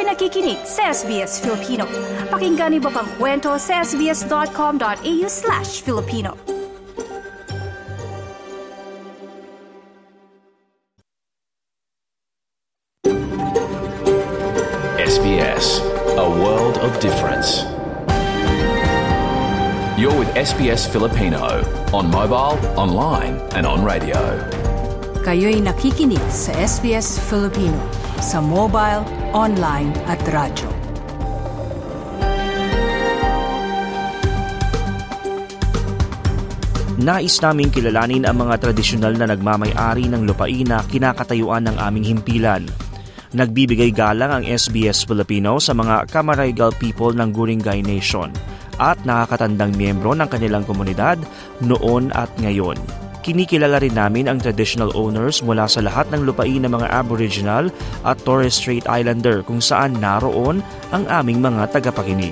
nakikinig sa SBS Filipino. Pakinggan niyo pa ang kwento sa sbs.com.au/Filipino. SBS, a world of difference. You're with SBS Filipino on mobile, online and on radio. Kayo'y nakikinig sa SBS Filipino sa mobile, online at radyo. Nais naming kilalanin ang mga tradisyonal na nagmamay-ari ng lupain na kinakatayuan ng aming himpilan. Nagbibigay galang ang SBS Filipino sa mga Camaragal people ng Guringay Nation at nakakatandang miyembro ng kanilang komunidad noon at ngayon. Kinikilala rin namin ang traditional owners mula sa lahat ng lupain ng mga Aboriginal at Torres Strait Islander kung saan naroon ang aming mga tagapakinig.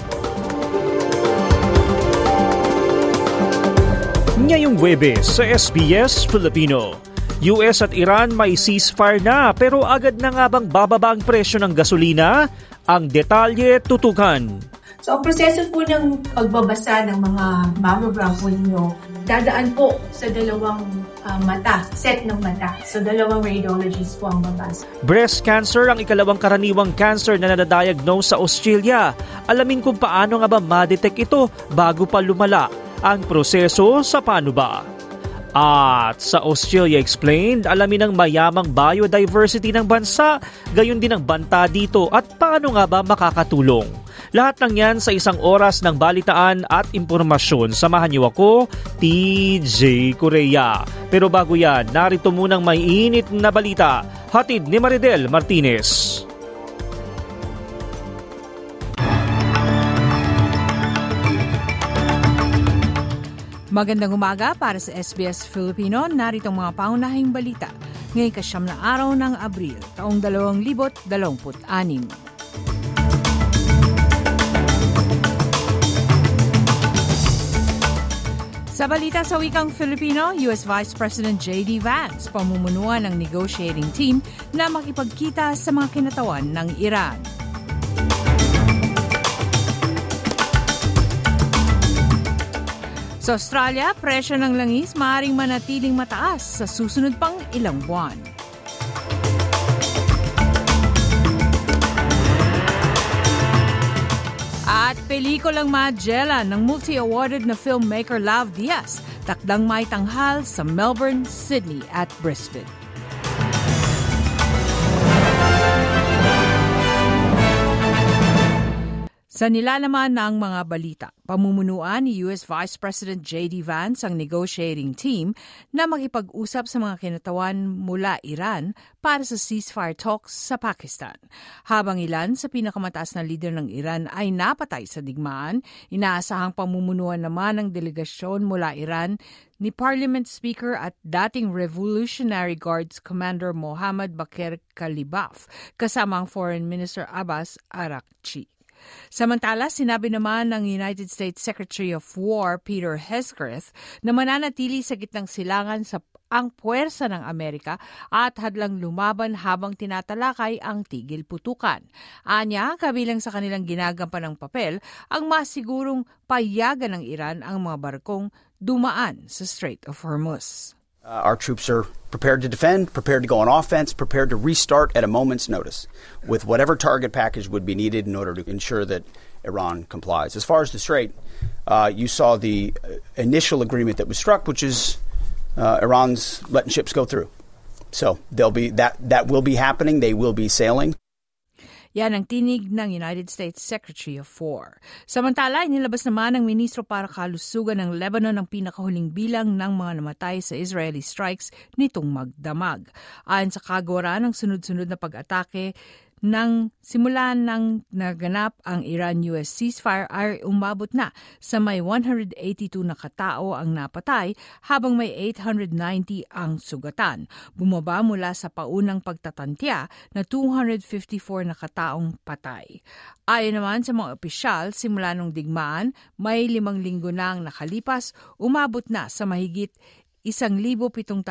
Ngayong Huwebes sa SBS Filipino, US at Iran may ceasefire na pero agad na nga bang bababa ang presyo ng gasolina? Ang detalye tutukan. So ang proseso po ng pagbabasa ng mga mammogram po ninyo, dadaan po sa dalawang set ng mata. So dalawang radiologists po ang babasa. Breast cancer ang ikalawang karaniwang cancer na nadadiagnose sa Australia. Alamin kung paano nga ba ma-detect ito bago pa lumala. Ang proseso sa paano ba? At sa Australia Explained, alamin ang mayamang biodiversity ng bansa, gayon din ang banta dito at paano nga ba makakatulong. Lahat ng yan sa isang oras ng balitaan at impormasyon. Samahan niyo ako, TJ Korea. Pero bago yan, narito munang may init na balita. Hatid ni Maridel Martinez. Magandang umaga para sa SBS Filipino. Narito ang mga pangunahing balita. Ngayong 9 na araw ng Abril, taong 2026. Sa balita sa wikang Filipino, US Vice President J.D. Vance pamumunuan ng negotiating team na makipagkita sa mga kinatawan ng Iran. Sa Australia, presyo ng langis maaaring manatiling mataas sa susunod pang ilang buwan. At pelikulang Magellan ng multi-awarded na filmmaker Lav Diaz, takdang may tanghal sa Melbourne, Sydney at Brisbane. Sa nilalaman ng mga balita, pamumunuan ni US Vice President J.D. Vance ang negotiating team na makipag-usap sa mga kinatawan mula Iran para sa ceasefire talks sa Pakistan. Habang ilan sa pinakamataas na leader ng Iran ay napatay sa digmaan, inaasahang pamumunuan naman ng delegasyon mula Iran ni Parliament Speaker at dating Revolutionary Guards Commander Mohammad Bakr Kalibaf kasama ang Foreign Minister Abbas Araghchi. Samantala, sinabi naman ng United States Secretary of War Peter Hegseth na mananatili sa gitnang silangan sa ang puwersa ng Amerika at hadlang lumaban habang tinatalakay ang tigil putukan. Anya, kabilang sa kanilang ginagampan ng papel, ang masigurong payagan ng Iran ang mga barkong dumaan sa Strait of Hormuz. Our troops are prepared to defend, prepared to go on offense, prepared to restart at a moment's notice with whatever target package would be needed in order to ensure that Iran complies. As far as the Strait, you saw the initial agreement that was struck, which is Iran's letting ships go through. So there'll be that will be happening. They will be sailing. Yan ang tinig ng United States Secretary of War. Samantala, inilabas naman ng Ministro para Kalusugan ng Lebanon ang pinakahuling bilang ng mga namatay sa Israeli strikes nitong magdamag. Ayon sa kagawaran ng sunod-sunod na pag-atake Nang simula ng naganap ang Iran-US ceasefire ay umabot na sa may 182 na katao ang napatay habang may 890 ang sugatan. Bumaba mula sa paunang pagtatantya na 254 na kataong patay. Ayon naman sa mga opisyal, simula nung digmaan, may 5 linggo nang nakalipas, umabot na sa mahigit 1,700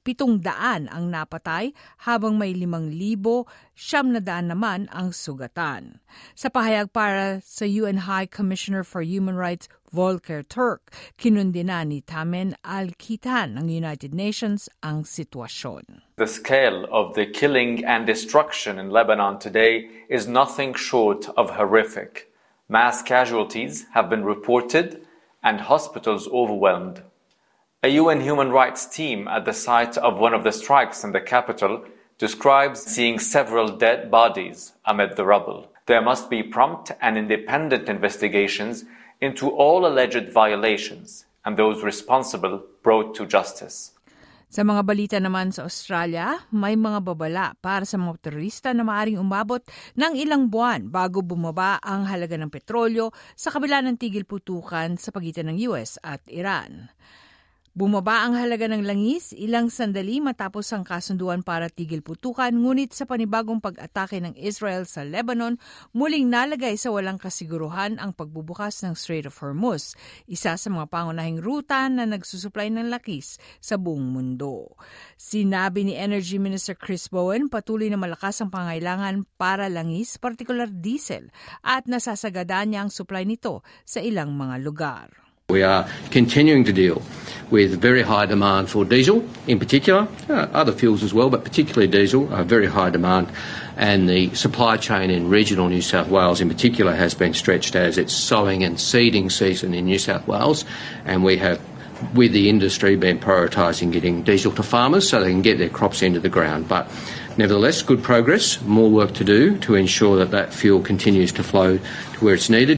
700 ang napatay habang may 5,700 naman ang sugatan. Sa pahayag para sa UN High Commissioner for Human Rights Volker Turk, kinundina ni Tamen Al-Kitan ng United Nations ang sitwasyon. The scale of the killing and destruction in Lebanon today is nothing short of horrific. Mass casualties have been reported and hospitals overwhelmed. A UN human rights team at the site of one of the strikes in the capital describes seeing several dead bodies amid the rubble. There must be prompt and independent investigations into all alleged violations and those responsible brought to justice. Sa mga balita naman sa Australia, may mga babala para sa mga terorista na maaaring umabot ng ilang buwan bago bumaba ang halaga ng petrolyo sa kabila ng tigil putukan sa pagitan ng US at Iran. Bumaba ang halaga ng langis ilang sandali matapos ang kasunduan para tigil putukan, ngunit sa panibagong pag-atake ng Israel sa Lebanon, muling nalagay sa walang kasiguruhan ang pagbubukas ng Strait of Hormuz, isa sa mga pangunahing ruta na nagsusuplay ng langis sa buong mundo. Sinabi ni Energy Minister Chris Bowen, patuloy na malakas ang pangailangan para langis, partikular diesel, at nasasagadaan niya ang supply nito sa ilang mga lugar. We are continuing to deal with very high demand for diesel in particular, other fuels as well, but particularly diesel, very high demand. And the supply chain in regional New South Wales in particular has been stretched as it's sowing and seeding season in New South Wales. And we have, with the industry, been prioritising getting diesel to farmers so they can get their crops into the ground. But nevertheless, good progress, more work to do to ensure that that fuel continues to flow to where it's needed.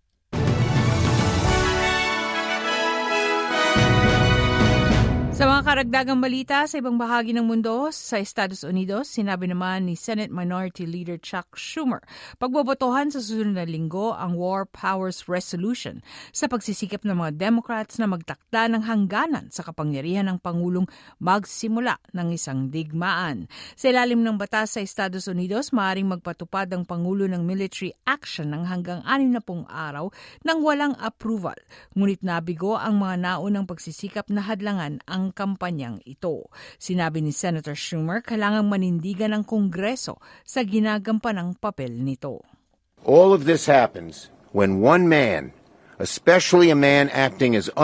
Sa mga karagdagang balita sa ibang bahagi ng mundo, sa Estados Unidos, sinabi naman ni Senate Minority Leader Chuck Schumer, pagbobotohan sa susunod na linggo ang War Powers Resolution sa pagsisikap ng mga Democrats na magtakda ng hangganan sa kapangyarihan ng Pangulong magsimula ng isang digmaan. Sa ilalim ng batas sa Estados Unidos, maaaring magpatupad ang Pangulo ng military action ng hanggang 60 araw nang walang approval. Ngunit nabigo ang mga naunang pagsisikap na hadlangan ang kampanyang ito. Sinabi ni Senator Schumer, kailangang manindigan ng Kongreso sa ginagampanang papel nito. All of this happens when one man, especially a man acting as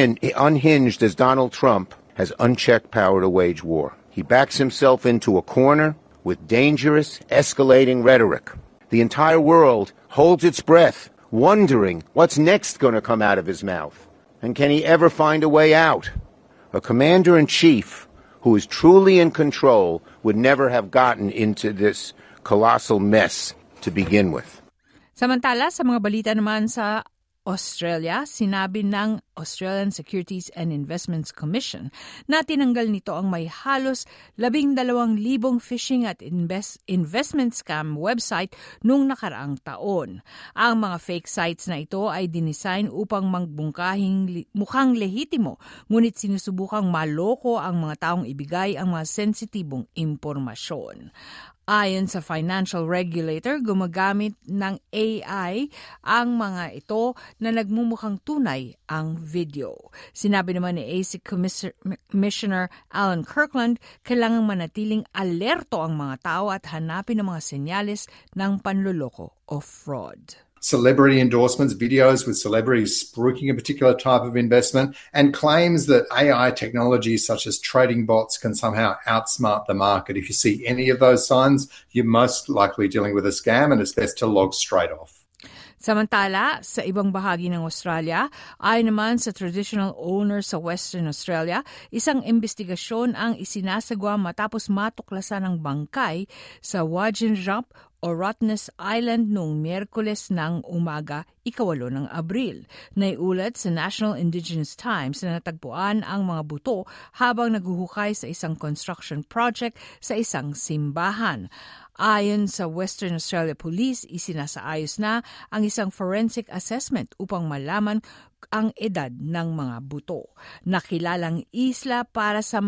unhinged as Donald Trump, has unchecked power to wage war. He backs himself into a corner with dangerous, escalating rhetoric. The entire world holds its breath, wondering what's next going to come out of his mouth. And can he ever find a way out? A commander-in-chief who is truly in control would never have gotten into this colossal mess to begin with. Samantala, sa mga balita naman sa Australia, sinabi ng Australian Securities and Investments Commission na tinanggal nito ang may halos 12,000 phishing at investment scam website noong nakaraang taon. Ang mga fake sites na ito ay dinisign upang magbungkahing mukhang lehitimo, ngunit sinusubukang maloko ang mga taong ibigay ang mga sensitibong impormasyon. Ayon sa financial regulator, gumagamit ng AI ang mga ito na nagmumukhang tunay ang video. Sinabi naman ni ASIC Commissioner Alan Kirkland, kailangang manatiling alerto ang mga tao at hanapin ang mga senyales ng panloloko o fraud. Celebrity endorsements, videos with celebrities spruiking a particular type of investment, and claims that AI technologies such as trading bots can somehow outsmart the market. If you see any of those signs, you're most likely dealing with a scam, and it's best to log straight off. Samantala, sa ibang bahagi ng Australia, ayon naman sa traditional owner sa Western Australia, isang investigasyon ang isinasagwa matapos matuklasan ng bangkay sa Wajinrap o Rottnest Island noong Miyerkules ng umaga, 8 ng Abril. Naiulat sa National Indigenous Times na natagpuan ang mga buto habang naguhukay sa isang construction project sa isang simbahan. Ayon sa Western Australia Police, isinasaayos na ang isang forensic assessment upang malaman ang edad ng mga buto. Nakilalang isla para sa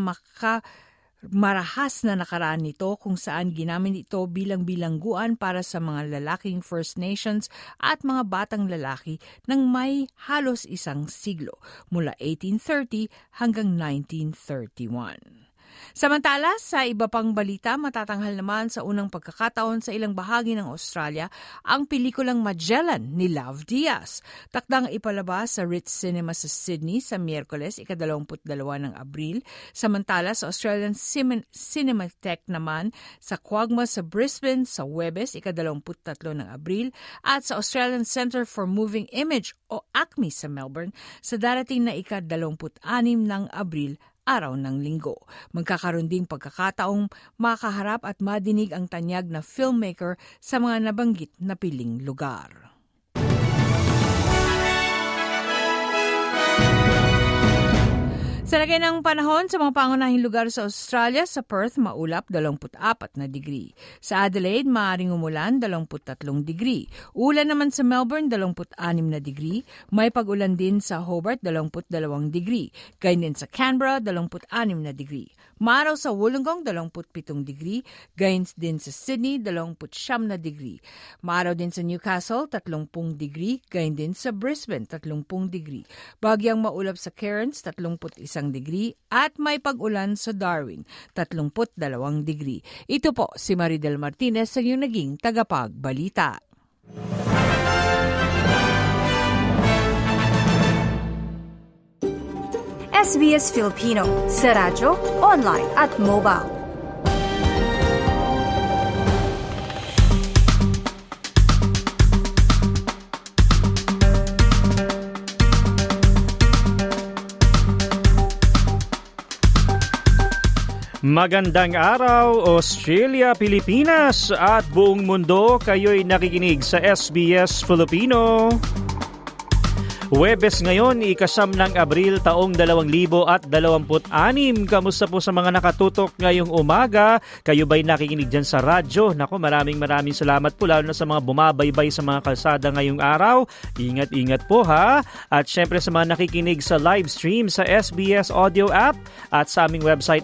marahas na nakaraan nito kung saan ginamit ito bilang bilangguan para sa mga lalaking First Nations at mga batang lalaki ng may halos isang siglo mula 1830 hanggang 1931. Samantala, sa iba pang balita, matatanghal naman sa unang pagkakataon sa ilang bahagi ng Australia ang pelikulang Magellan ni Love Diaz. Takdang ipalabas sa Ritz Cinema sa Sydney sa Miyerkules, 22 ng Abril. Samantala, sa Australian Cinematheque naman sa Quagga sa Brisbane sa Huwebes, 23 ng Abril. At sa Australian Centre for Moving Image o ACMI sa Melbourne sa darating na 26 ng Abril, araw ng Linggo. Magkakaroon ding pagkakataong makaharap at madinig ang tanyag na filmmaker sa mga nabanggit na piling lugar. Sa lagay ng panahon sa mga pangunahing lugar sa Australia, sa Perth, maulap 24 na degree. Sa Adelaide, maaaring umulan 23 degree. Ulan naman sa Melbourne, 26 na degree. May pag-ulan din sa Hobart, 22 degree. Gayun din sa Canberra, 26 na degree. Maaraw sa Wollongong, 27 degree. Gayun din sa Sydney, 29 na degree. Maaraw din sa Newcastle, 30 degree. Gayun din sa Brisbane, 30 degree. Bagyang maulap sa Cairns, 31 degree at may pag-ulan sa Darwin, 32 degree. Ito po si Maridel Martinez sa iyong naging tagapagbalita. SBS Filipino sa radyo, online at mobile. Magandang araw, Australia, Pilipinas at buong mundo. Kayo'y nakikinig sa SBS Filipino. Huwebes ngayon, 9 ng Abril taong 2026. Kamusta po sa mga nakatutok ngayong umaga? Kayo ba'y nakikinig dyan sa radyo? Naku, maraming salamat po lalo na sa mga bumabaybay sa mga kalsada ngayong araw. Ingat-ingat po ha. At syempre sa mga nakikinig sa live stream sa SBS Audio app at sa aming website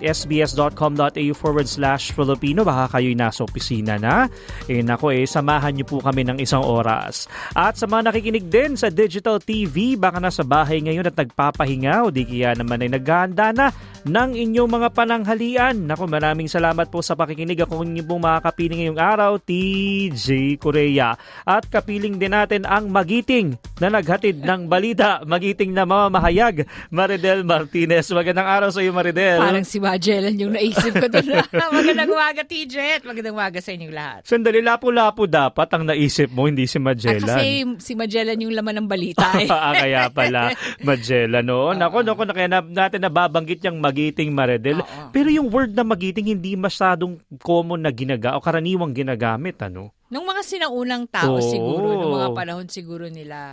sbs.com.au/Filipino. Baka kayo'y nasa opisina na. Naku, samahan niyo po kami ng isang oras. At sa mga nakikinig din sa digital TV, baka nasa bahay ngayon at nagpapahinga o di kaya naman ay naghahanda na ng inyong mga pananghalian. Naku, maraming salamat po sa pakikinig. Ako inyong pong mga kapiling ngayong araw, TJ Korea. At kapiling din natin ang magiting na naghatid ng balita, magiting na mamahayag, Maridel Martinez. Magandang araw sa iyo, Maridel. Parang si Magellan yung naisip ko doon. Magandang umaga, TJ. Magandang umaga sa inyong lahat. Sandali, lapu-lapu dapat ang naisip mo, hindi si Magellan. Kasi si Magellan yung laman ng balita. Kaya pala Magellan, no? Naku, kaya natin nababanggit yung magiting, Maridel. Pero yung word na magiting hindi masyadong common na o karaniwang ginagamit, ano? Nung mga sinaunang tao siguro, nung mga panahon siguro nila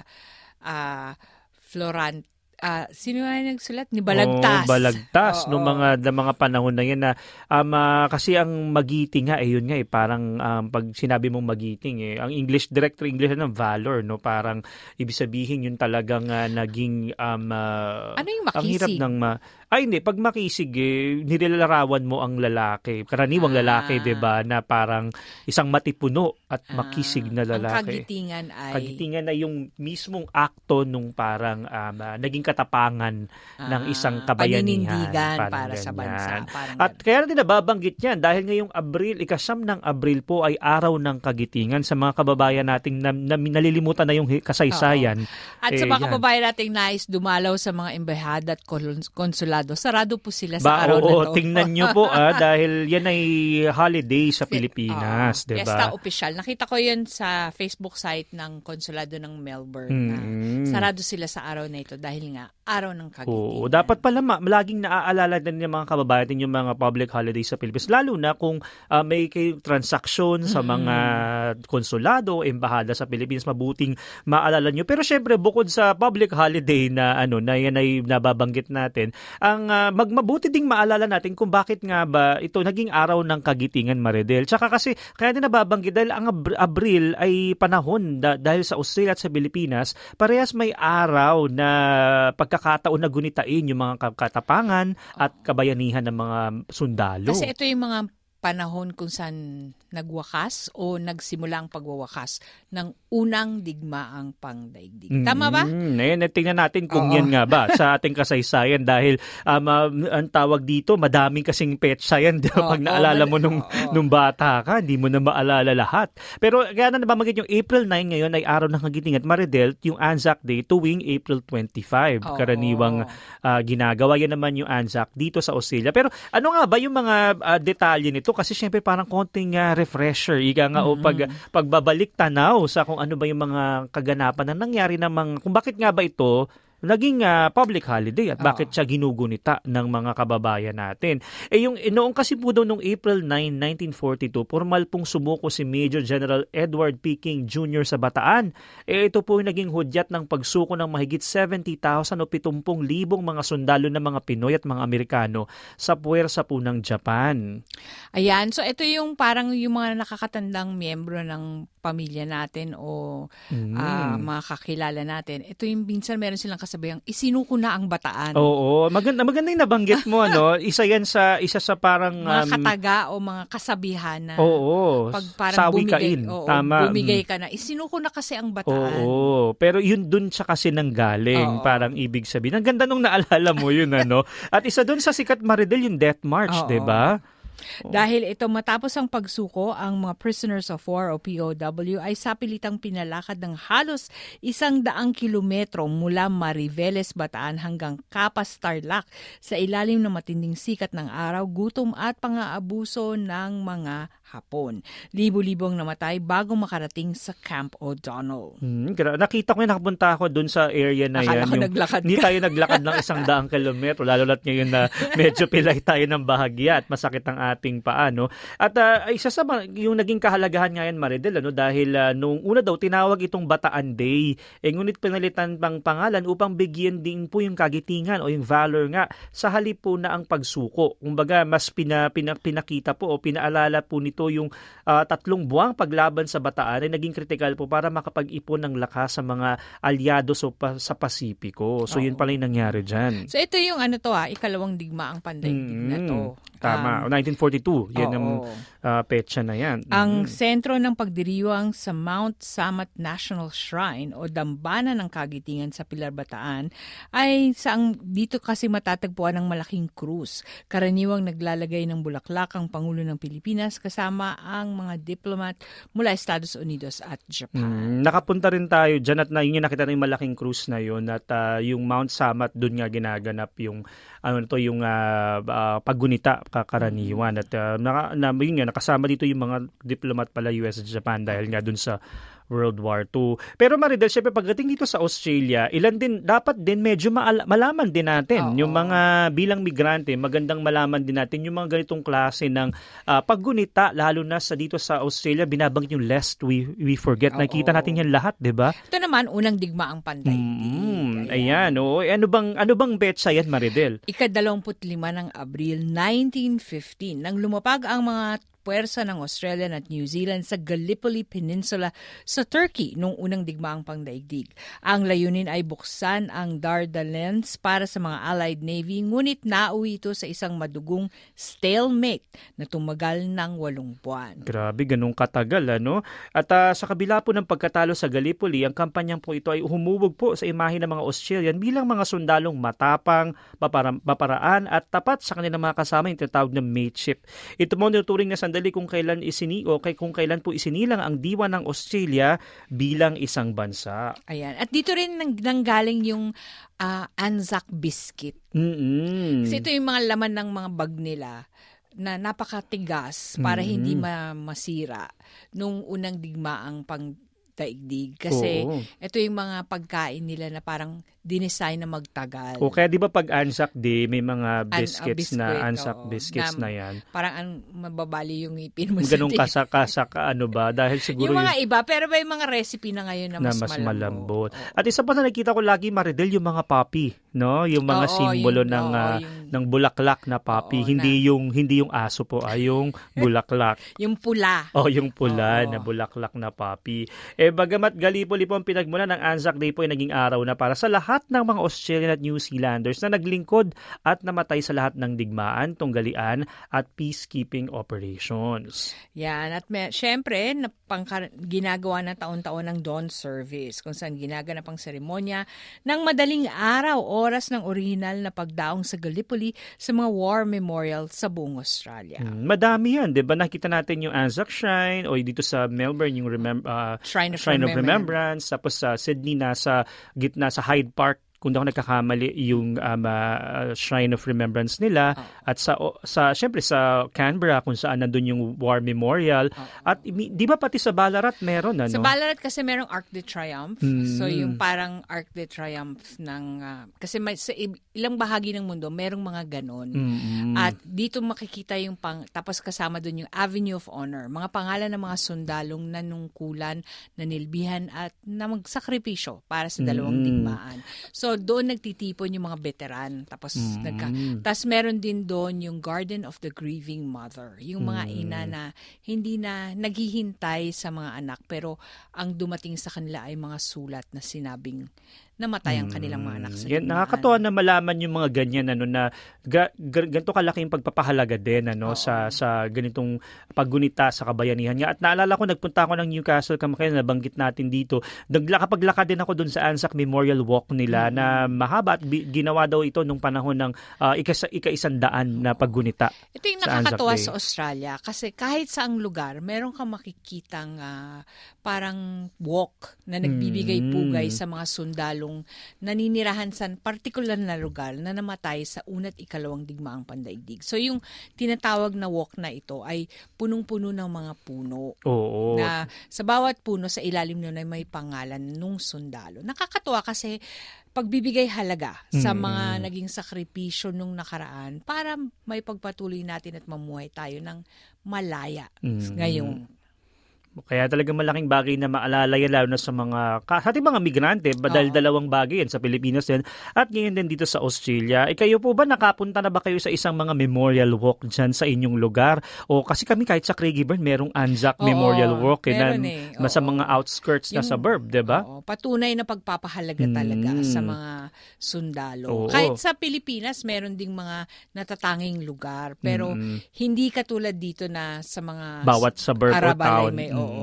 Florant, sino nga nagsulat? Ni Balagtas. Balagtas. Nung mga panahon na yan na kasi ang magiting nga, yun nga parang pag sinabi mong magiting ang English, direct English ng valor, no? Parang ibig sabihin yun talagang naging ano yung makisig? Ang hirap ng hindi, pag makisig nilalarawan mo ang lalaki, karaniwang lalaki, 'di ba, na parang isang matipuno at makisig na lalaki. Ang kagitingan ay yung mismong akto nung parang naging katapangan ng isang kabayanihan, para sa bansa. At kaya natin nababanggit yan dahil ngayong Abril, 9 ng Abril po ay araw ng kagitingan sa mga kababayan nating nalilimutan na yung kasaysayan. At sa mga kababayan nating nais dumalaw sa mga embahada at konsulado, sarado po sila sa araw na to. Tingnan nyo po dahil yan ay holiday sa Pilipinas, diba? Fiesta official. Nakita ko yan sa Facebook site ng konsulado ng Melbourne. Sarado sila sa araw na ito dahil nga araw ng kagitingan. Dapat pala laging naaalala din ng mga kababayan yung mga public holidays sa Pilipinas. Lalo na kung may transaksyon sa mga konsulado, embahada sa Pilipinas, mabuting maalala nyo. Pero syempre, bukod sa public holiday na yan ay nababanggit natin, ang mabuti ding maalala natin kung bakit nga ba ito naging araw ng kagitingan, Maridel. Tsaka kasi kaya din nababanggit dahil ang Abril ay panahon dahil sa Australia at sa Pilipinas, parehas may araw na pagkakataon na gunitain yung mga katapangan at kabayanihan ng mga sundalo. Kasi ito yung mga panahon kung saan nagwakas o nagsimula ang pagwawakas ng unang digmaang pangdaigdig. Tama ba? Tingnan natin kung yan nga ba sa ating kasaysayan dahil ang tawag dito, madaming kasing petsa yan. Pag naalala mo nung bata ka, hindi mo na maalala lahat. Pero kaya na nababanggit yung April 9 ngayon ay araw ng kagitingan. Maridel, yung Anzac Day tuwing April 25. Karaniwang ginagawa. Yan naman yung Anzac dito sa Australia. Pero ano nga ba yung mga detalye nito? Kasi syempre parang konting refresher. Ika nga o pagbabalik tanaw sa kung ano ba yung mga kaganapan na nangyari namang, kung bakit nga ba ito naging public holiday at bakit siya ginugunita ng mga kababayan natin. Noong kasi po daw noong April 9, 1942, formal pong sumuko si Major General Edward P. King Jr. sa Bataan. Ito po yung naging hudyat ng pagsuko ng mahigit 70,000 o 70,000 mga sundalo ng mga Pinoy at mga Amerikano sa puwersa po ng Japan. Ayan, so ito yung parang yung mga nakakatandang miyembro ng pamilya natin o mga kakilala natin. Ito yung minsan meron silang kasabayang isinuko na ang Bataan. Oo, maganda yung nabanggit mo ano. Isa sa parang mga kataga o mga kasabihan na pag parang sawi kain. Tama. Bumigay ka na. Isinuko na kasi ang Bataan. Oo, pero yun dun siya kasi nanggaling. Parang ibig sabihin. Ang ganda nung naalala mo yun ano. At isa dun sa sikat Maridel yung Death March, 'di ba? Dahil ito matapos ang pagsuko, ang mga prisoners of war o POW ay sapilitang pinalakad ng halos 100 kilometro mula Mariveles, Bataan hanggang Capas, Tarlac sa ilalim ng matinding sikat ng araw, gutom at pang-aabuso ng mga Hapon. Libo-libong namatay bago makarating sa Camp O'Donnell. Nakita ko nakapunta ako dun sa area na yan. Hindi tayo naglakad ng 100 kilometro, lalo na't ngayon na medyo pilay tayo ng bahagya at masakit ang ating paa. No? At isa sa yung naging kahalagahan ngayon, Maridel, dahil nung una daw tinawag itong Bataan Day, ngunit pinalitan pang pangalan upang bigyan din po yung kagitingan o yung valor nga sa halip po na ang pagsuko. Kumbaga, mas pinakita po o pinaalala po nito yung 3 buwang paglaban sa Bataan ay naging kritikal po para makapag-ipon ng lakas sa mga alyado sa Pasipiko. So yun pala yung nangyari dyan. So ito yung ikalawang digmaang pandaigdig na to. Tama. 1942. Yan ang petsa na yan. Ang sentro ng pagdiriwang sa Mount Samat National Shrine o Dambana ng Kagitingan sa Pilar, Bataan ay dito kasi matatagpuan ng malaking krus. Karaniwang naglalagay ng bulaklak ang Pangulo ng Pilipinas kasama ang mga diplomat mula Estados Unidos at Japan. Nakapunta rin tayo dyan at yun yung nakita na yung malaking krus na yun at yung Mount Samat doon nga ginaganap yung yung paggunita kakaraniwan at yun nga nakasama dito yung mga diplomat pala US at Japan dahil nga dun sa World War II. Pero Maridel, syempre pagdating dito sa Australia, dapat din medyo malaman din natin yung mga bilang migrante, magandang malaman din natin yung mga ganitong klase ng paggunita, lalo na dito sa Australia, binabanggit yung lest we forget. Nakita natin yan lahat, di ba? Ito naman, unang digmaang pandaigdig. Ayan, ano bang betsa yan, Maridel? Ika-25 ng Abril 1915, nang lumapag ang mga puwersa ng Australia at New Zealand sa Gallipoli Peninsula sa Turkey noong unang digmaang pangdaigdig. Ang layunin ay buksan ang Dardanelles para sa mga Allied Navy, ngunit nauwi ito sa isang madugong stalemate na tumagal ng 8 buwan. Grabe, ganun katagal, ano? At sa kabila po ng pagkatalo sa Gallipoli, ang kampanyang po ito ay humubog po sa imahe ng mga Australian bilang mga sundalong matapang, maparaan at tapat sa kanilang mga kasama, yung tinatawag na mateship. Ito mo tinuturing na kung kailan kung kailan po isinilang ang diwa ng Australia bilang isang bansa. Ayan. At dito rin nanggaling yung Anzac biscuit. Kasi ito yung mga laman ng mga bag nila na napakatigas para hindi masira nung unang digmaang pangdaigdig. Kasi ito yung mga pagkain nila na parang dinesign na magtagal. O kaya di ba pag Anzac Day, may mga biscuits na Anzac biscuits na yan. Parang mababali yung ngipin mo. Ganun kasak-kasak ba? Dahil siguro yung mga iba, pero may mga recipe na ngayon na mas malambot. At isa pa na nakita ko lagi, Maridel, yung mga puppy no? Yung mga simbolo ng bulaklak na poppy, hindi yung aso po, yung bulaklak. Yung pula. Yung pula na bulaklak na poppy. Bagamat Gallipoli po ang pinagmula ng Anzac Day po ay naging araw na para sa lahat ng mga Australian at New Zealanders na naglingkod at namatay sa lahat ng digmaan, tunggalian at peacekeeping operations. Yan. At syempre, ginagawa na taon-taon ng dawn service kung saan ginaganap ang seremonya ng madaling araw, oras ng orihinal na pagdaong sa Gallipoli sa mga war memorial sa buong Australia. Madami yan, 'di ba? Nakita natin yung Anzac Shrine o dito sa Melbourne yung Shrine of Remembrance, tapos sa Sydney nasa gitna sa Hyde Park, kung di ako nagkakamali, yung Shrine of Remembrance nila. At syempre sa Canberra kung saan nandun yung War Memorial. At di ba pati sa Ballarat meron? Ano? Sa Ballarat kasi merong Arc de Triomphe. So yung parang Arc de Triomphe ng... kasi sa ilang bahagi ng mundo merong mga ganon. At dito makikita yung tapos kasama dun yung Avenue of Honor. Mga pangalan ng mga sundalong nanungkulan, nanilbihan at na magsakripisyo para sa dalawang digmaan. So doon nagtitipon yung mga veteran. Tapos meron din doon yung Garden of the Grieving Mother. Yung mga ina na hindi na naghihintay sa mga anak pero ang dumating sa kanila ay mga sulat na sinabing namatay ang kanilang mga anak sa digmaan. Nakakatuwa na malaman yung mga ganyan na ganito kalaking pagpapahalaga din sa ganitong paggunita sa kabayanihan nga. At naalala ko, nagpunta ako ng Newcastle kamakailan, nabanggit natin dito. Nagpaglakad din ako doon sa Anzac Memorial Walk nila na mahaba at ginawa daw ito nung panahon ng ika-100 na paggunita. Ito yung nakakatuwa sa Australia kasi kahit saang lugar, meron kang makikitang parang walk na nagbibigay pugay sa mga sundalo naninirahan sa partikular na lugar na namatay sa una't ikalawang digmaang pandaigdig. So yung tinatawag na walk na ito ay punong-puno ng mga puno. Oo. Na sa bawat puno sa ilalim nun ay may pangalan nung sundalo. Nakakatuwa kasi pagbibigay halaga sa mga naging sakripisyo nung nakaraan para may pagpatuloy natin at mamuhay tayo ng malaya ngayong. Kaya talagang malaking bagay na maalala yan lalo na sa ating mga migrante. Dahil dalawang bagay yan sa Pilipinas din at ngayon din dito sa Australia. Kayo po ba nakapunta na ba kayo sa isang mga memorial walk dyan sa inyong lugar? O kasi kami kahit sa Craigieburn merong Anzac Memorial Walk sa mga outskirts na suburb, diba? Patunay na pagpapahalaga talaga sa mga sundalo. Kahit sa Pilipinas meron ding mga natatanging lugar pero hindi katulad dito na sa mga bawat suburb o town.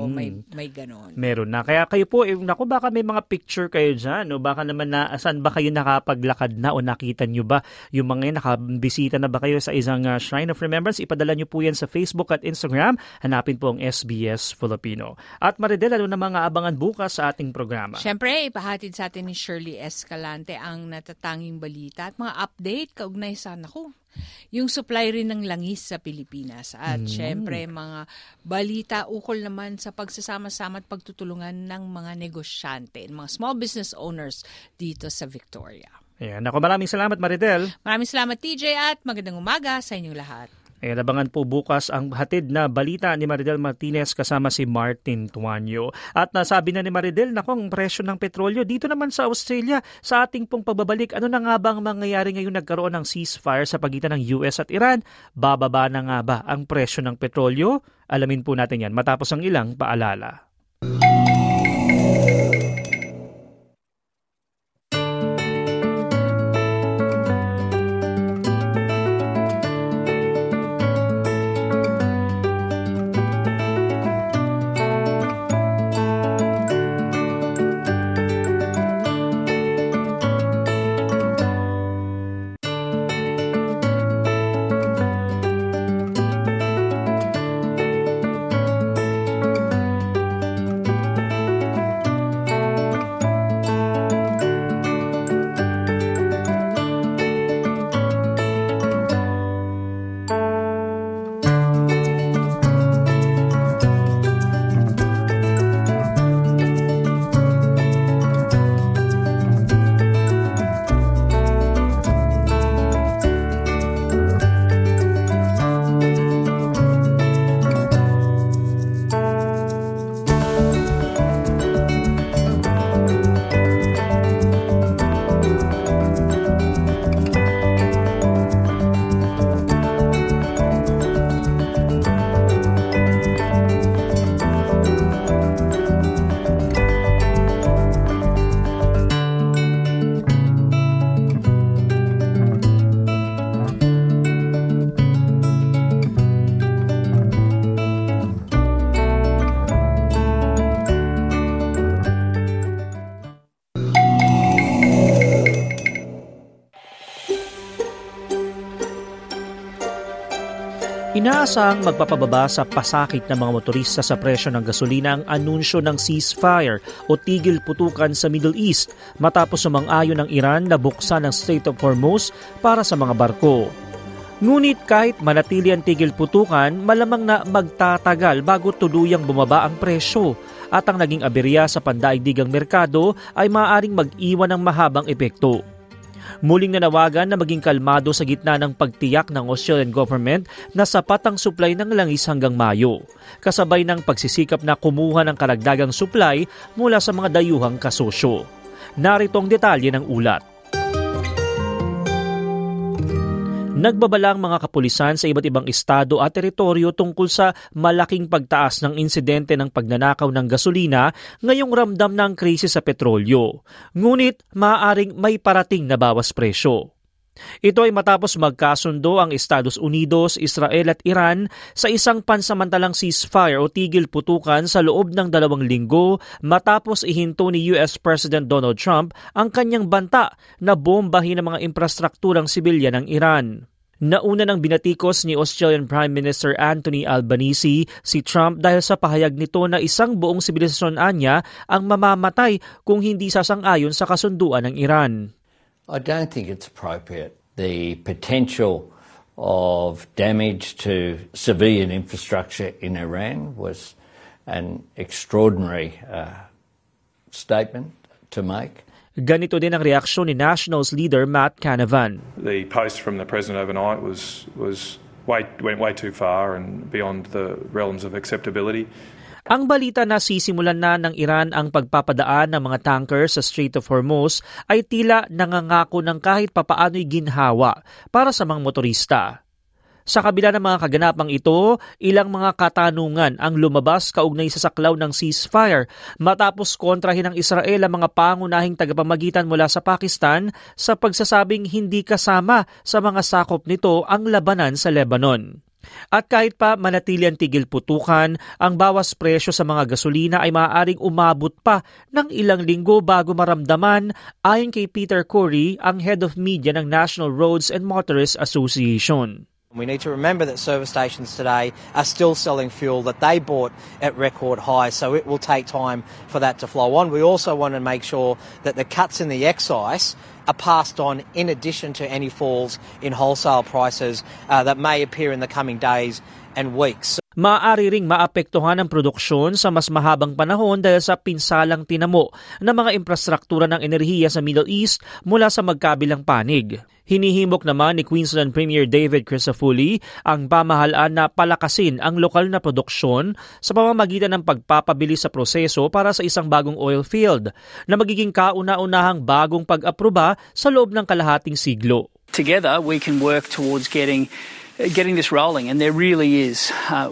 May ganon. Meron na. Kaya kayo po, baka may mga picture kayo dyan. O baka naman saan ba kayo nakapaglakad na o nakita nyo ba yung mga nakabisita na ba kayo sa isang Shrine of Remembrance? Ipadala nyo po yan sa Facebook at Instagram. Hanapin po ang SBS Filipino. At Maridel, ano na mga abangan bukas sa ating programa? Siyempre, ipahatid sa atin ni Shirley Escalante ang natatanging balita at mga update kaugnay sa yung supply rin ng langis sa Pilipinas. At syempre, mga balita ukol naman sa pagsasama-sama at pagtutulungan ng mga negosyante, mga small business owners dito sa Victoria. Ayan. Maraming salamat, Maridel. Maraming salamat, TJ, at magandang umaga sa inyong lahat. Abangan po bukas ang hatid na balita ni Maridel Martinez kasama si Martin Tuanyo. At nasabi na ni Maridel, ang presyo ng petrolyo dito naman sa Australia, sa ating pong pagbabalik, ano na nga ba ang mangyayari ngayon nagkaroon ng ceasefire sa pagitan ng US at Iran? Bababa na nga ba ang presyo ng petrolyo? Alamin po natin yan matapos ang ilang paalala. Inaasahang magpapababa sa pasakit ng mga motorista sa presyo ng gasolina ang anunsyo ng ceasefire o tigil putukan sa Middle East matapos sumang-ayon ng Iran na buksan ang Strait of Hormuz para sa mga barko. Ngunit kahit manatili ang tigil putukan, malamang na magtatagal bago tuluyang bumaba ang presyo at ang naging aberya sa pandaigdigang merkado ay maaaring mag-iwan ng mahabang epekto. Muling nanawagan na maging kalmado sa gitna ng pagtiyak ng Australian government na sapat ang supply ng langis hanggang Mayo, kasabay ng pagsisikap na kumuha ng karagdagang supply mula sa mga dayuhang kasosyo. Narito ang detalye ng ulat. Nagbabalang mga kapulisan sa iba't ibang estado at teritoryo tungkol sa malaking pagtaas ng insidente ng pagnanakaw ng gasolina ngayong ramdam ng krisis sa petrolyo. Ngunit maaaring may parating na bawas presyo. Ito ay matapos magkasundo ang Estados Unidos, Israel at Iran sa isang pansamantalang ceasefire o tigil putukan sa loob ng 2 linggo matapos ihinto ni US President Donald Trump ang kanyang banta na bombahin ang mga infrastrukturang sibilyan ng Iran. Nauna nang binatikos ni Australian Prime Minister Anthony Albanese si Trump dahil sa pahayag nito na isang buong sibilisasyon niya ang mamamatay kung hindi sasang-ayon sa kasunduan ng Iran. I don't think it's appropriate. The potential of damage to civilian infrastructure in Iran was an extraordinary statement to make. Ganito din ang reaksyon ni Nationals leader Matt Canavan. The post from the president overnight went way too far and beyond the realms of acceptability. Ang balita na sisimulan na ng Iran ang pagpapadaan ng mga tanker sa Strait of Hormuz ay tila nangangako ng kahit papaano'y ginhawa para sa mga motorista. Sa kabila ng mga kaganapang ito, ilang mga katanungan ang lumabas kaugnay sa saklaw ng ceasefire matapos kontrahin ng Israel ang mga pangunahing tagapamagitan mula sa Pakistan sa pagsasabing hindi kasama sa mga sakop nito ang labanan sa Lebanon. At kahit pa manatili ang tigil putukan, ang bawas presyo sa mga gasolina ay maaaring umabot pa ng ilang linggo bago maramdaman ayon kay Peter Corey, ang head of media ng National Roads and Motorists Association. We need to remember that service stations today are still selling fuel that they bought at record highs, so it will take time for that to flow on. We also want to make sure that the cuts in the excise are passed on in addition to any falls in wholesale prices that may appear in the coming days and weeks. Maaari ring maapektuhan ang produksyon sa mas mahabang panahon dahil sa pinsalang tinamo ng mga infrastruktura ng enerhiya sa Middle East mula sa magkabilang panig. Hinihimok naman ni Queensland Premier David Crisafulli ang pamahalaan na palakasin ang lokal na produksyon sa pamamagitan ng pagpapabili sa proseso para sa isang bagong oil field na magiging kauna-unahang bagong pag-aproba sa loob ng kalahating siglo. Together, we can work towards getting this rolling, and there really is.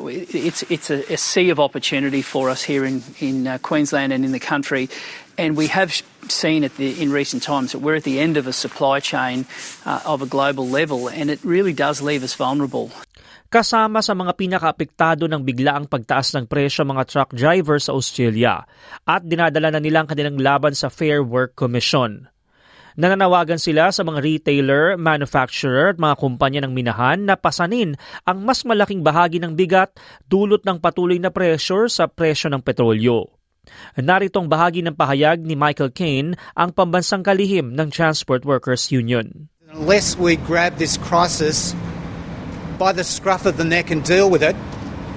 It's a sea of opportunity for us here in Queensland and in the country, and we have seen in recent times that we're at the end of a supply chain of a global level, and it really does leave us vulnerable. Kasama sa mga pinakaapektado ng biglaang pagtaas ng presyo mga truck drivers sa Australia at dinadala na nilang kanilang laban sa Fair Work Commission. Nananawagan sila sa mga retailer, manufacturer at mga kumpanya ng minahan na pasanin ang mas malaking bahagi ng bigat dulot ng patuloy na pressure sa presyo ng petrolyo. Naritong bahagi ng pahayag ni Michael Cain, ang pambansang kalihim ng Transport Workers Union. Unless we grab this crisis by the scruff of the neck and deal with it,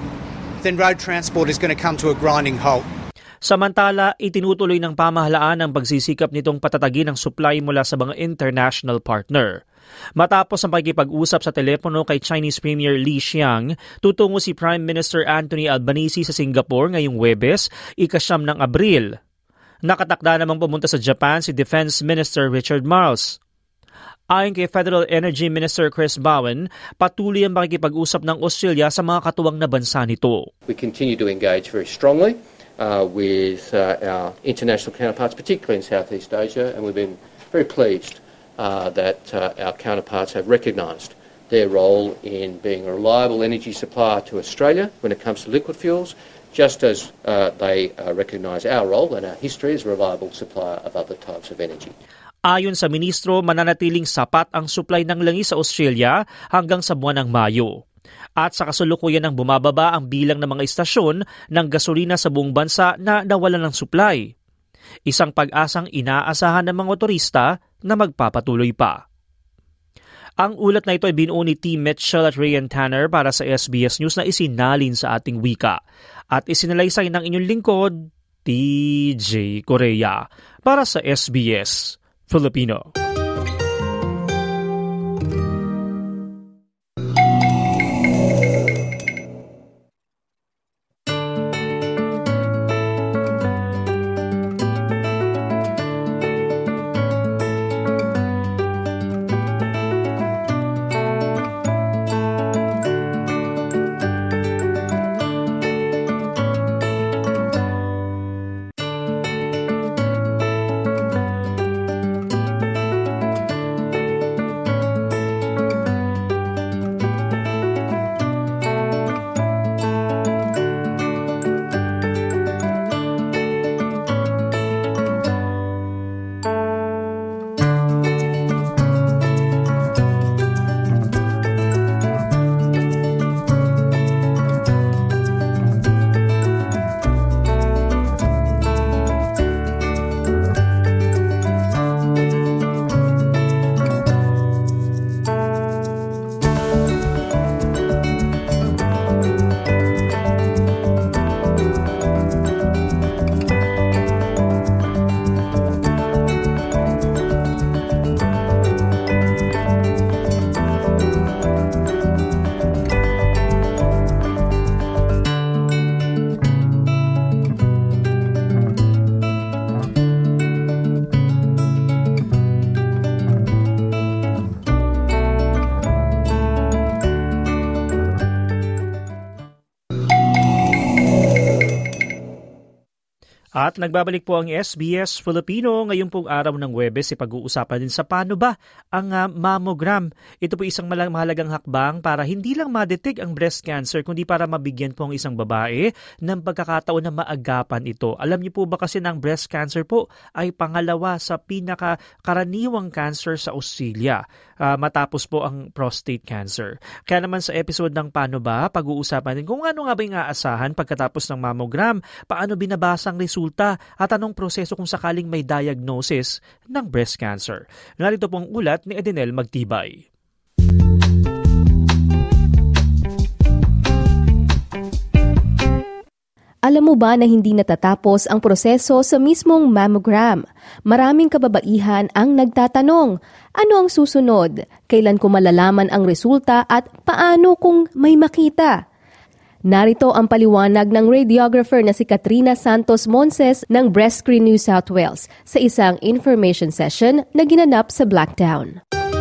then road transport is going to come to a grinding halt. Samantala, itinutuloy ng pamahalaan ang pagsisikap nitong patatagin ang supply mula sa mga international partner. Matapos ang pakikipag-usap sa telepono kay Chinese Premier Li Qiang, tutungo si Prime Minister Anthony Albanese sa Singapore ngayong Huwebes, 9 ng Abril. Nakatakda namang pumunta sa Japan si Defense Minister Richard Marles. Ayon kay Federal Energy Minister Chris Bowen, patuloy ang pakikipag-usap ng Australia sa mga katuwang na bansa nito. We continue to engage very strongly with our international counterparts, particularly in Southeast Asia, and we've been very pleased that our counterparts have recognised their role in being a reliable energy supplier to Australia when it comes to liquid fuels, just as they recognise our role and our history as a reliable supplier of other types of energy. Ayon sa ministro, mananatiling sapat ang supply ng langis sa Australia hanggang sa buwan ng Mayo. At sa kasalukuyan ng bumababa ang bilang ng mga istasyon ng gasolina sa buong bansa na nawalan ng supply. Isang pag-asang inaasahan ng mga motorista na magpapatuloy pa. Ang ulat na ito ay binuo ni Team Mitchell at Ryan Tanner para sa SBS News na isinalin sa ating wika. At isinalaysay ng inyong lingkod, TJ Korea, para sa SBS Filipino. At nagbabalik po ang SBS Filipino. Ngayon pong araw ng Huwebes, pag-uusapan din sa paano ba ang mammogram. Ito po isang mahalagang hakbang para hindi lang ma-detect ang breast cancer, kundi para mabigyan po ang isang babae ng pagkakataon na maagapan ito. Alam niyo po ba kasi ng breast cancer po ay pangalawa sa pinakakaraniwang cancer sa Australia, matapos po ang prostate cancer. Kaya naman sa episode ng Paano Ba, pag-uusapan din kung ano nga ba yung aasahan pagkatapos ng mammogram, paano binabasa ang resulta at anong proseso kung sakaling may diagnosis ng breast cancer. Narito pong ulat ni Adenel Magtibay. Alam mo ba na hindi natatapos ang proseso sa mismong mammogram? Maraming kababaihan ang nagtatanong, ano ang susunod? Kailan ko malalaman ang resulta at paano kung may makita? Narito ang paliwanag ng radiographer na si Katrina Santos Monses ng Breast Screen New South Wales sa isang information session na ginanap sa Blacktown.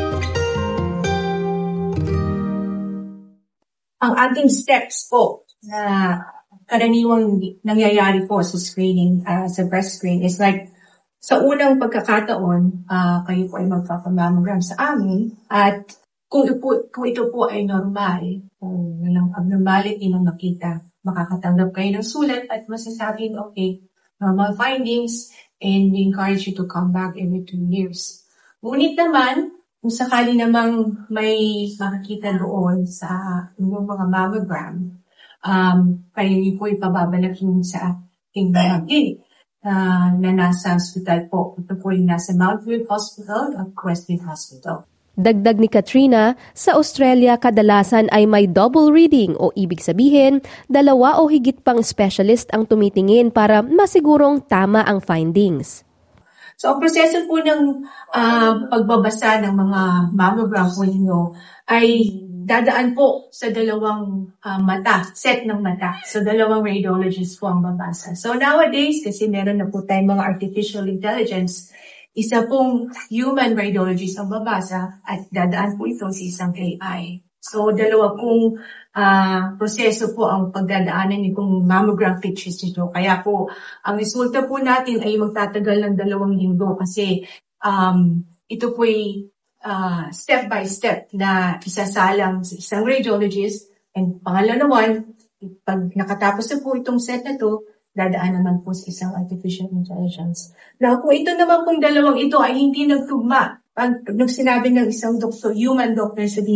Ang ating steps po na karaniwang nangyayari po sa screening, sa breast screen is like sa unang pagkakataon, kayo po ay magpapamammogram sa amin at kung ito po ay normal, kung walang abnormality nang nakita, makakatanggap kayo ng sulat at masasabing, okay, normal findings, and we encourage you to come back every 2 years. Ngunit naman, kung sakali namang may makakita doon sa inyong mga mammogram, kayo po ipababalakin sa ating mga clinic na nasa hospital po. Ito po yung nasa Mount View Hospital at Crestwood Hospital. Dagdag ni Katrina, sa Australia kadalasan ay may double reading o ibig sabihin, 2 o higit pang specialist ang tumitingin para masigurong tama ang findings. So ang proseso po ng pagbabasa ng mga mammogram po ninyo ay dadaan po sa 2 mata, set ng mata. So 2 radiologists po ang babasa. So nowadays, kasi meron na po tayong mga artificial intelligence, isa pong human radiologist ang babasa at dadaan po ito sa isang AI. So, 2 pong proseso po ang pagdadaanan nitong mammogram pictures nito. Kaya po, ang resulta po natin ay magtatagal ng 2 linggo kasi ito po ay step by step na isasalang sa isang radiologist. And pangalawa, pag nakatapos na po itong set na to, dadaan naman po sa isang artificial intelligence. Now, kung ito naman pong 2 ito ay hindi nagtugma, pag sinabi ng isang doktor, human doctor, sabihin,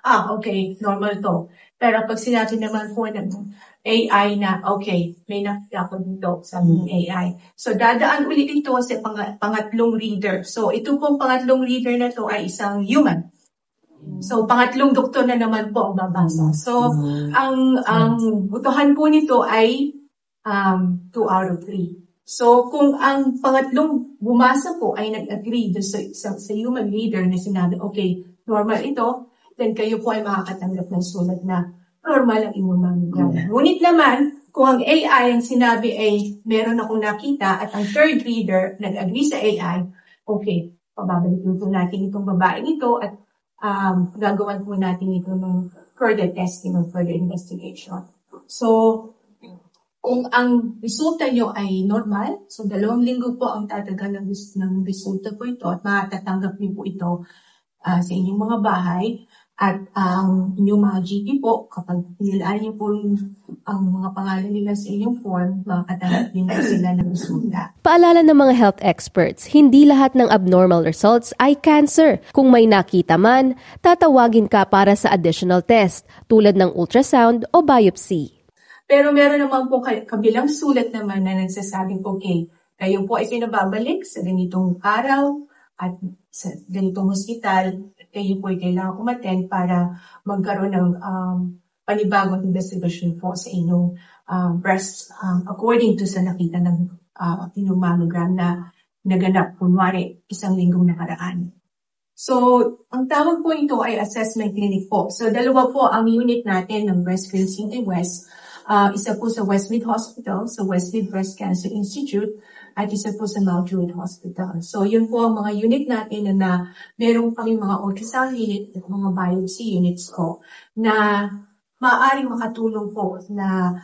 okay, normal to. Pero pag sinabi naman po ng AI na, okay, may nakita ko dito sa AI. So, dadaan ulit ito sa pangatlong reader. So, ito pong pangatlong reader na to ay isang human. So, pangatlong doktor na naman po ang babasa. So, ang butuhan po nito ay 2 out of 3. So, kung ang pangatlong bumasa po ay nag-agree sa human reader na sinabi, okay, normal ito, then kayo po ay makakatanggap ng sulat na normal ang inyong mammogram. Ngunit naman, kung ang AI ang sinabi ay meron akong nakita at ang third reader nag-agree sa AI, okay, pababalikin po natin itong babaeng ito at gagawan po natin ito ng further testing or further investigation. So, kung ang resulta nyo ay normal, so 2 linggo po ang tatagal ng resulta po ito at matatanggap niyo po ito sa inyong mga bahay at ang inyong mga GP po, kapag nilaan niyo po ang mga pangalan nila sa inyong form, makakatanggap din na sila ng resulta. Paalala ng mga health experts, hindi lahat ng abnormal results ay cancer. Kung may nakita man, tatawagin ka para sa additional test tulad ng ultrasound o biopsy. Pero meron naman po kabilang sulat naman na nagsasabing, okay, kayo po ay pinababalik sa ganitong araw at sa ganitong hospital, kayo po ay kailangan umattend para magkaroon ng panibagong investigation po sa inyong breast according to sa nakita ng inyong mammogram na naganap, kunwari, 1 linggong nakaraan. So, ang tawag po ito ay assessment clinic po. So, 2 po ang unit natin ng Breast Cancer in West. Isa po sa Westmead Hospital, sa Westmead Breast Cancer Institute, at isa po sa Mount Druitt Hospital. So, yun po ang mga unit natin na meron kami mga ultrasound unit at mga biopsy units po na maaaring makatulong po na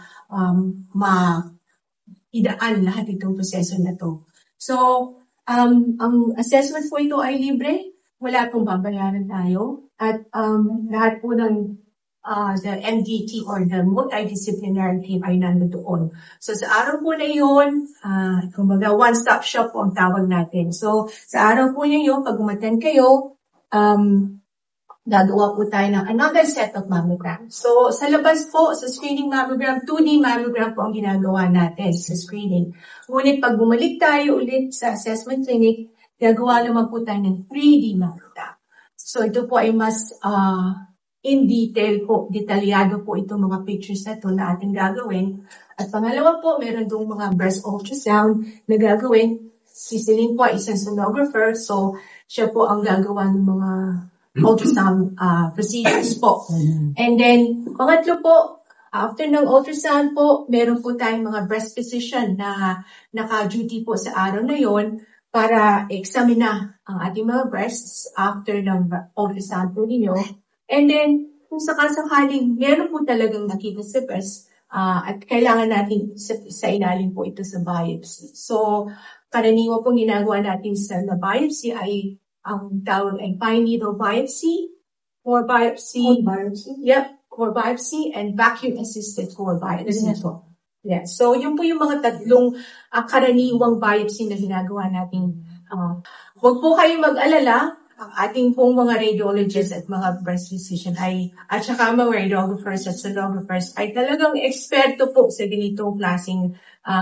idaan lahat itong proseso na to. So, ang assessment po ito ay libre. Wala pong babayaran tayo. At lahat po ng the MDT or the multidisciplinary team ay nandoon. So sa araw po na yun, kumbaga one-stop shop po ang tawag natin. So sa araw po na yun, pag umattend kayo, gagawa po tayo ng another set of mammogram. So sa labas po, sa screening mammogram, 2D mammogram po ang ginagawa natin sa screening. Ngunit pag bumalik tayo ulit sa assessment clinic, gagawa naman po tayo ng 3D mammogram. So ito po ay mas in detail po, detalyado po itong mga pictures na ito na ating gagawin. At pangalawa po, meron doong mga breast ultrasound na gagawin. Si Celine po ay isang sonographer, so siya po ang gagawa ng mga ultrasound procedures po. And then, pangatlo po, after ng ultrasound po, meron po tayong mga breast physician na naka-duty po sa araw na yon para examine na ang ating mga breasts after ng ultrasound po ninyo. And then, kung sakasakaling meron po talagang nakita sa breast, at kailangan natin sa ilalim po ito sa biopsy. So, karaniwan pong ginagawa natin sa biopsy ay ang tawag ay fine needle biopsy, core biopsy, core biopsy, and vacuum-assisted core biopsy. Yeah. So, yun po yung mga 3 karaniwang biopsy na ginagawa natin. Huwag po kayong mag-alala. Ang ating pong mga radiologists at mga breast physician at saka mga radiographers at sonographers ay talagang eksperto po sa ganitong klaseng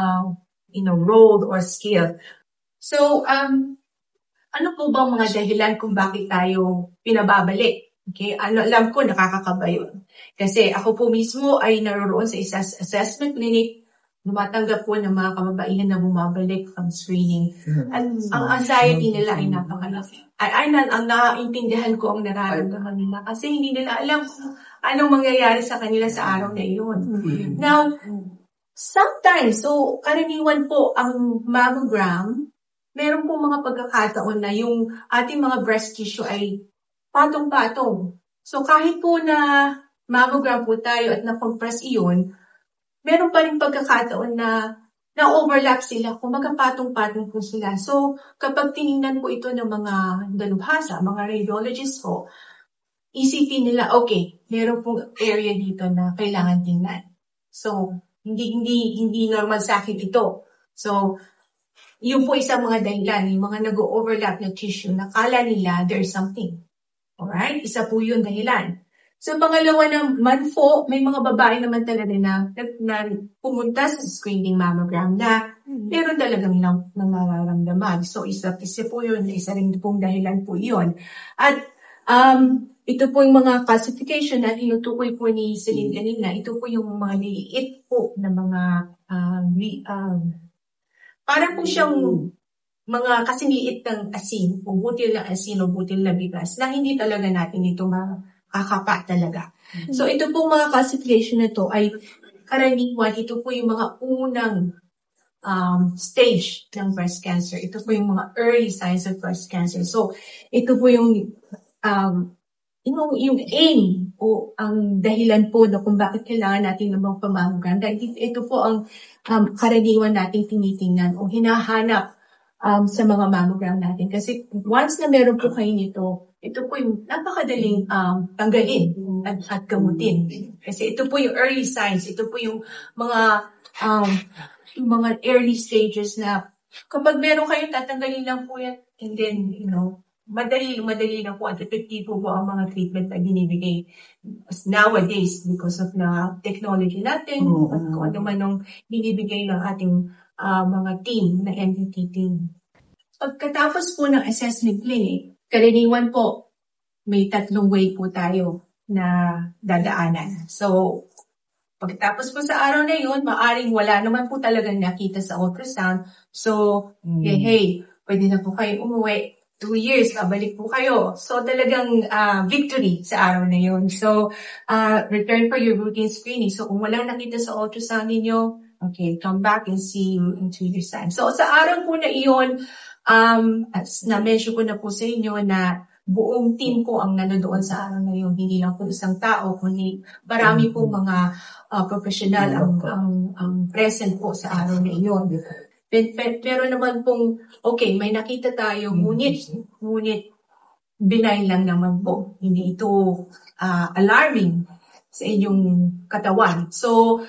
role or skill. So, ano po bang mga dahilan kung bakit tayo pinababalik? Okay, alam ko nakakakaba yun. Kasi ako po mismo ay naroon sa isang assessment clinic, lumatanggap po ng mga kababaihan na bumabalik from screening. At ang anxiety nila ay napakalaki. Ang naiintindihan ko ang nararamdaman nila kasi hindi nila alam anong mangyayari sa kanila sa araw na iyon. Now, sometimes, so karaniwan po ang mammogram, meron po mga pagkakataon na yung ating mga breast tissue ay patong-patong. So kahit po na mammogram po tayo at na-compress iyon, meron pa rin pagkakataon na na-overlap sila, kung magkapatong-patong po sila. So, kapag tinignan po ito ng mga dalubhasa, mga radiologists po, isipin nila, okay, meron pong area dito na kailangan tingnan. So, hindi normal sa akin ito. So, yun po isang mga dahilan, yung mga nag-overlap na tissue, nakala nila there's something. Alright? Isa po yun dahilan. So, pangalawa naman po, may mga babae naman talaga na pumunta sa screening mammogram na meron talagang nararamdaman. So, isa po yun, isa rin pong dahilan po yun. At ito po yung mga classification na tinutukoy po ni Celine kanina. Ito po yung mga liit po na mga parang po siyang mga kasing-liit ng asin, o butil ng asin, o butil na bigas, na hindi talaga natin ito makakapa talaga. So, ito po mga classification na ito ay karaniwan, ito po yung mga unang stage ng breast cancer. Ito po yung mga early signs of breast cancer. So, ito po yung aim o ang dahilan po na kung bakit kailangan natin ng mga pamammogram. Ito po ang karaniwan nating tinitingnan o hinahanap sa mga mammogram natin. Kasi once na meron po kayo nito, ito po yung napakadaling tanggalin at gamutin. Kasi ito po yung early signs, ito po yung mga early stages na kapag meron kayo, tatanggalin lang po yan. And then, madali lang po at epektibo po ang mga treatment na binibigay nowadays because of na technology natin at kung ano man ang binibigay ng ating mga team na MDT team. Pagkatapos po ng assessment clinic, karaniwan po may 3 way po tayo na dadaanan. So, pagkatapos po sa araw na yun, maaring wala naman po talagang nakita sa ultrasound. So, hey, pwede na po kayo umuwi. 2 years, babalik po kayo. So, talagang victory sa araw na yun. So, return for your routine screening. So, kung walang nakita sa ultrasound ninyo, okay, come back and see you in 2 years' time. So, sa araw po na iyon, as na-mention ko na po sa inyo na buong team ko ang nanodoon sa araw na yun. Hindi lang po isang tao, kundi marami po mga professional ang present po sa araw na iyon. Pero naman pong, okay, may nakita tayo, ngunit benign lang naman po. Hindi ito alarming sa inyong katawan. So,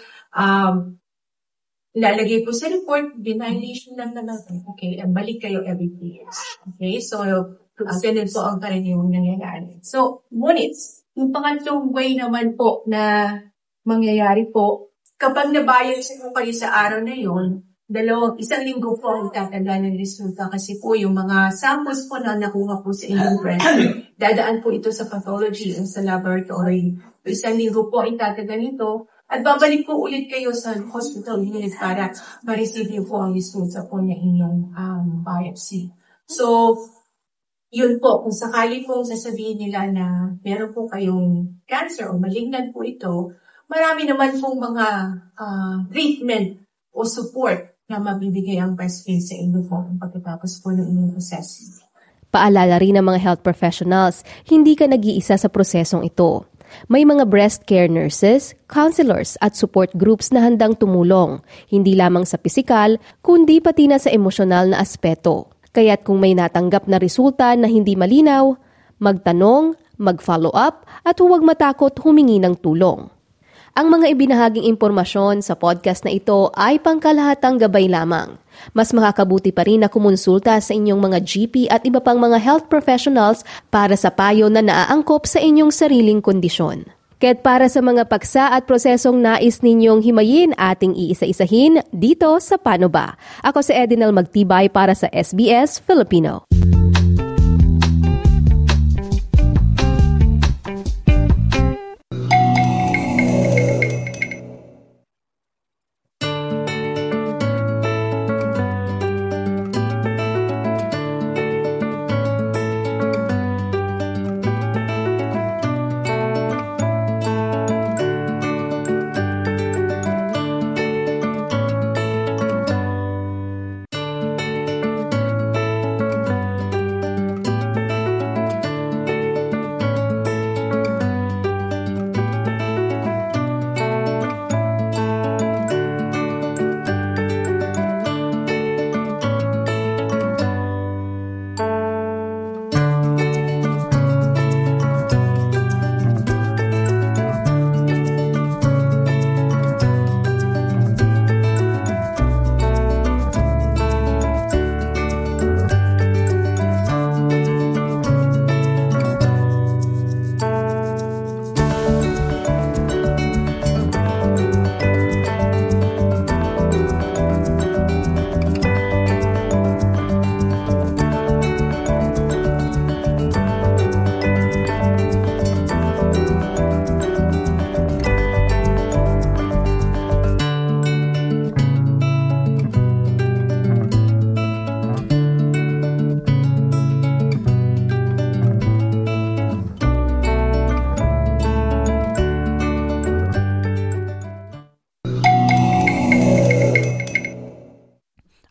lalagay po sa report, benign lesion lang naman. Okay, balik kayo every 3 years. Okay, so, ganun po ang karaniwang nangyayari. So, ngunit, yung pangatlong way naman po na mangyayari po, kapag nabiopsy po kayo sa araw na yun, 1 linggo po ang itatagal ng resulta kasi po yung mga samples po na nakuha po sa inyong breast, dadaan po ito sa pathology o sa laboratory. 1 linggo po ang itatagal nito at babalik po ulit kayo sa hospital unit para ma-receive po ang resulta po ng inyong biopsy. So, yun po, kung sakali pong sasabihin nila na meron po kayong cancer o malignant po ito, marami naman pong mga treatment o support na mabibigay ang breastfeed sa inyo po pagkatapos po ng inyong process. Paalala rin ng mga health professionals, hindi ka nag-iisa sa prosesong ito. May mga breast care nurses, counselors at support groups na handang tumulong, hindi lamang sa pisikal, kundi pati na sa emosyonal na aspeto. Kaya't kung may natanggap na resulta na hindi malinaw, magtanong, mag-follow up at huwag matakot humingi ng tulong. Ang mga ibinahaging impormasyon sa podcast na ito ay pangkalahatang gabay lamang. Mas makakabuti pa rin na kumonsulta sa inyong mga GP at iba pang mga health professionals para sa payo na naaangkop sa inyong sariling kondisyon. Kaya't para sa mga paksa at prosesong nais ninyong himayin ating iisa-isahin dito sa Paano Ba? Ako si Edinel Magtibay para sa SBS Filipino.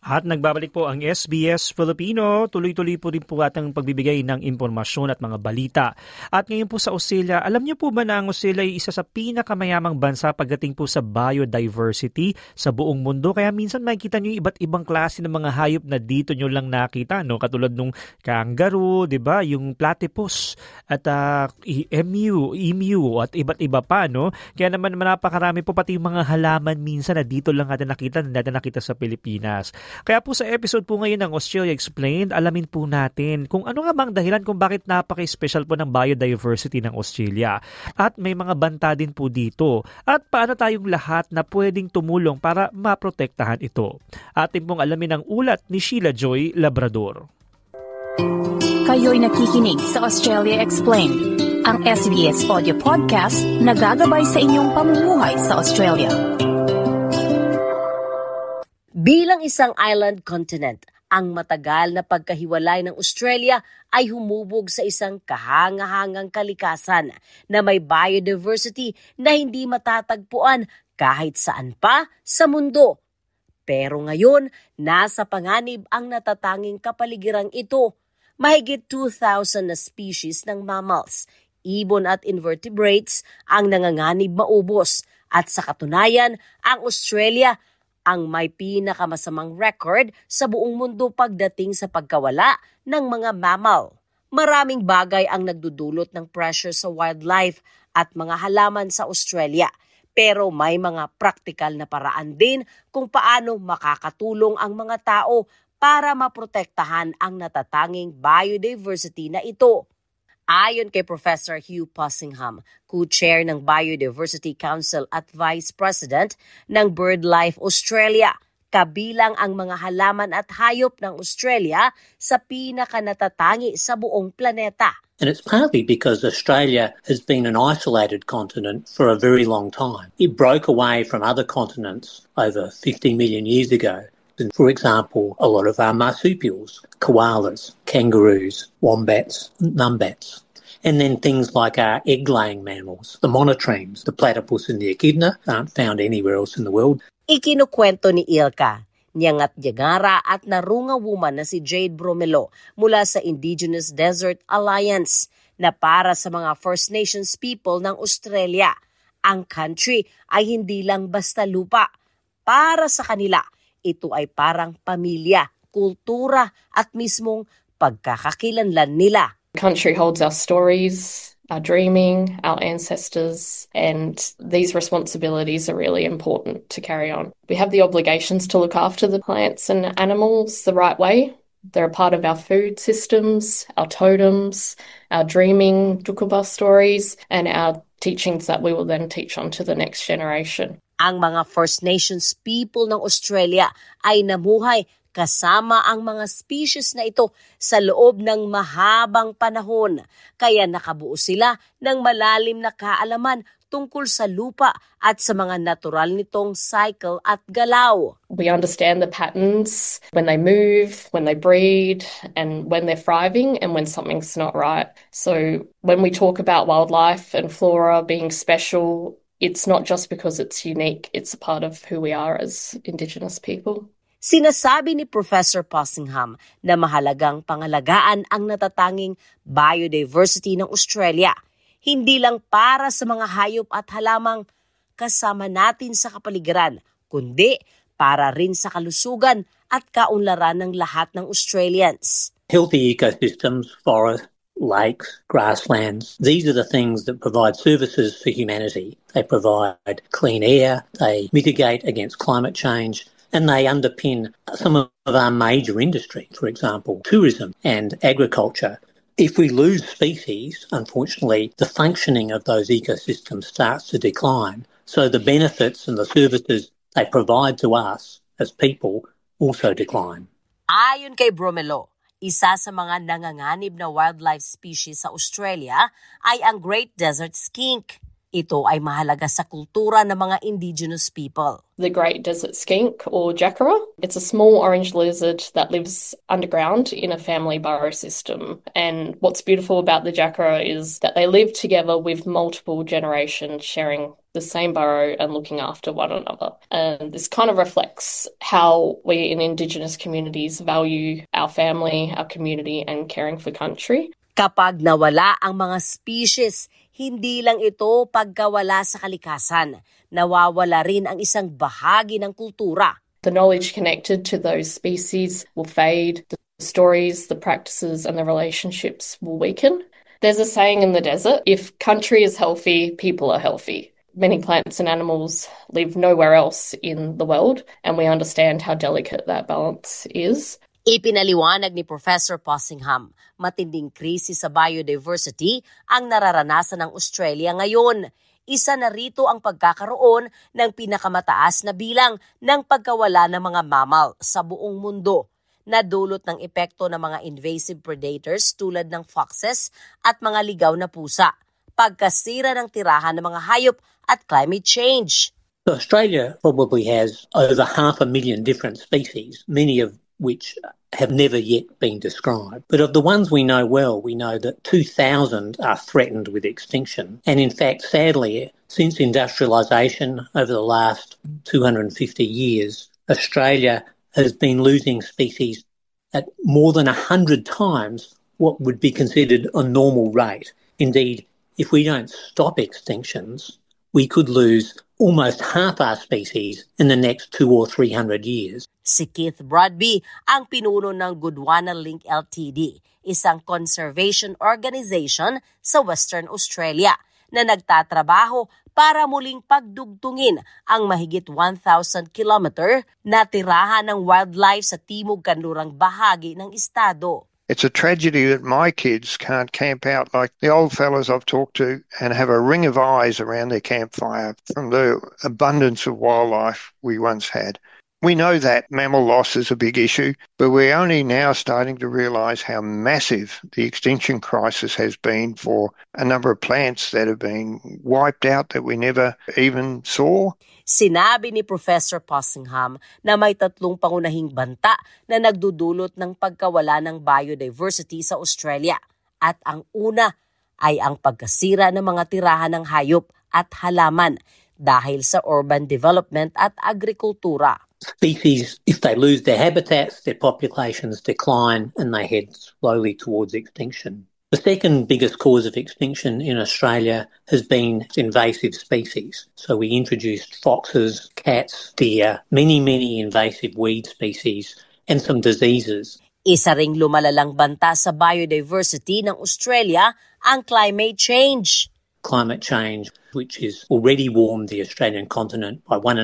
At nagbabalik po ang SBS Filipino. Tuloy-tuloy po rin po atang pagbibigay ng impormasyon at mga balita. At ngayon po sa Australia, alam niyo po ba na ang Australia ay isa sa pinakamayamang bansa pagdating po sa biodiversity sa buong mundo? Kaya minsan makikita niyo yung iba't ibang klase ng mga hayop na dito niyo lang nakita, no? Katulad nung kangaroo, 'di ba? Yung platypus at emu at iba't iba pa, no? Kaya naman napakarami po pati yung mga halaman minsan na dito lang natin nakita sa Pilipinas. Kaya po sa episode po ngayon ng Australia Explained, alamin po natin kung ano nga bang dahilan kung bakit napaka-special po ng biodiversity ng Australia. At may mga banta din po dito. At paano tayong lahat na pwedeng tumulong para maprotektahan ito. Atin pong alamin ang ulat ni Sheila Joy Labrador. Kayo'y nakikinig sa Australia Explained, ang SBS audio podcast na gagabay sa inyong pamumuhay sa Australia. Bilang isang island continent, ang matagal na pagkahiwalay ng Australia ay humubog sa isang kahangahangang kalikasan na may biodiversity na hindi matatagpuan kahit saan pa sa mundo. Pero ngayon, nasa panganib ang natatanging kapaligirang ito. Mahigit 2,000 na species ng mammals, ibon at invertebrates ang nanganganib maubos. At sa katunayan, ang Australia ang may pinakamasamang record sa buong mundo pagdating sa pagkawala ng mga mammal. Maraming bagay ang nagdudulot ng pressure sa wildlife at mga halaman sa Australia. Pero may mga praktikal na paraan din kung paano makakatulong ang mga tao para maprotektahan ang natatanging biodiversity na ito. Ayon kay Professor Hugh Passingham, co-chair ng Biodiversity Council at Vice President ng BirdLife Australia, kabilang ang mga halaman at hayop ng Australia sa pinakanatatangi sa buong planeta. And it's partly because Australia has been an isolated continent for a very long time. It broke away from other continents over 50 million years ago. And for example, a lot of our marsupials, koalas, kangaroos, wombats, numbats. And then things like our egg-laying mammals, the monotremes, the platypus and the echidna, aren't found anywhere else in the world. Ikinukwento ni Ilka, Nyangat-Nyangara at Narunga woman na si Jade Bromelo mula sa Indigenous Desert Alliance na para sa mga First Nations people ng Australia. Ang country ay hindi lang basta lupa. Para sa kanila, ito ay parang pamilya, kultura at mismong pagkakakilanlan nila. The country holds our stories, our dreaming, our ancestors, and these responsibilities are really important to carry on. We have the obligations to look after the plants and animals the right way. They're a part of our food systems, our totems, our dreaming Dukuba stories, and our teachings that we will then teach on to the next generation. Ang mga First Nations people ng Australia ay namuhay kasama ang mga species na ito sa loob ng mahabang panahon. Kaya nakabuo sila ng malalim na kaalaman tungkol sa lupa at sa mga natural nitong cycle at galaw. We understand the patterns when they move, when they breed, and when they're thriving and when something's not right. So when we talk about wildlife and flora being special, it's not just because it's unique, it's a part of who we are as Indigenous people. Sinasabi ni Professor Passingham na mahalagang pangalagaan ang natatanging biodiversity ng Australia, hindi lang para sa mga hayop at halamang kasama natin sa kapaligiran, kundi para rin sa kalusugan at kaunlaran ng lahat ng Australians. Healthy ecosystems, forests, lakes, grasslands, these are the things that provide services for humanity. They provide clean air, they mitigate against climate change, and they underpin some of our major industry, for example, tourism and agriculture. If we lose species, unfortunately, the functioning of those ecosystems starts to decline. So the benefits and the services they provide to us as people also decline. Ayon kay Bromelo, isa sa mga nanganganib na wildlife species sa Australia ay ang Great Desert Skink. Ito ay mahalaga sa kultura ng mga Indigenous people. The Great Desert Skink, or Jacarra, it's a small orange lizard that lives underground in a family burrow system. And what's beautiful about the Jacarra is that they live together with multiple generations sharing the the same burrow and looking after one another. And this kind of reflects how we in Indigenous communities value our family, our community, and caring for country. Kapag nawala ang mga species, hindi lang ito pagkawala sa kalikasan. Nawawala rin ang isang bahagi ng kultura. The knowledge connected to those species will fade. The stories, the practices, and the relationships will weaken. There's a saying in the desert, if country is healthy, people are healthy. Many plants and animals live nowhere else in the world, and we understand how delicate that balance is. Ipinaliwanag ni Professor Possingham, matinding krisis sa biodiversity ang nararanasan ng Australia ngayon. Isa na rito ang pagkakaroon ng pinakamataas na bilang ng pagkawala ng mga mammal sa buong mundo, na dulot ng epekto ng mga invasive predators tulad ng foxes at mga ligaw na pusa, pagkasira ng tirahan ng mga hayop at climate change. Australia probably has over 500,000 different species, many of which have never yet been described. But of the ones we know well, we know that 2,000 are threatened with extinction. And in fact, sadly, since industrialisation over the last 250 years, Australia has been losing species at more than 100 times what would be considered a normal rate. Indeed, if we don't stop extinctions, we could lose almost half our species in the next 200 or 300 years. Si Keith Broadbee ang pinuno ng Gondwana Link Ltd, isang conservation organization sa Western Australia na nagtatrabaho para muling pagdugtungin ang mahigit 1,000 kilometer na tirahan ng wildlife sa timog-kanlurang bahagi ng estado. It's a tragedy that my kids can't camp out like the old fellas I've talked to and have a ring of eyes around their campfire from the abundance of wildlife we once had. We know that mammal loss is a big issue, but we're only now starting to realise how massive the extinction crisis has been for a number of plants that have been wiped out that we never even saw. Sinabi ni Professor Possingham na may 3 pangunahing banta na nagdudulot ng pagkawala ng biodiversity sa Australia. At ang una ay ang pagkasira ng mga tirahan ng hayop at halaman dahil sa urban development at agrikultura. Species, if they lose their habitats, their populations decline and they head slowly towards extinction. The second biggest cause of extinction in Australia has been invasive species. So we introduced foxes, cats, deer, many invasive weed species and some diseases. Isa ring lumalalang banta sa biodiversity ng Australia ang climate change. Climate change, which has already warmed the Australian continent by 1.5%.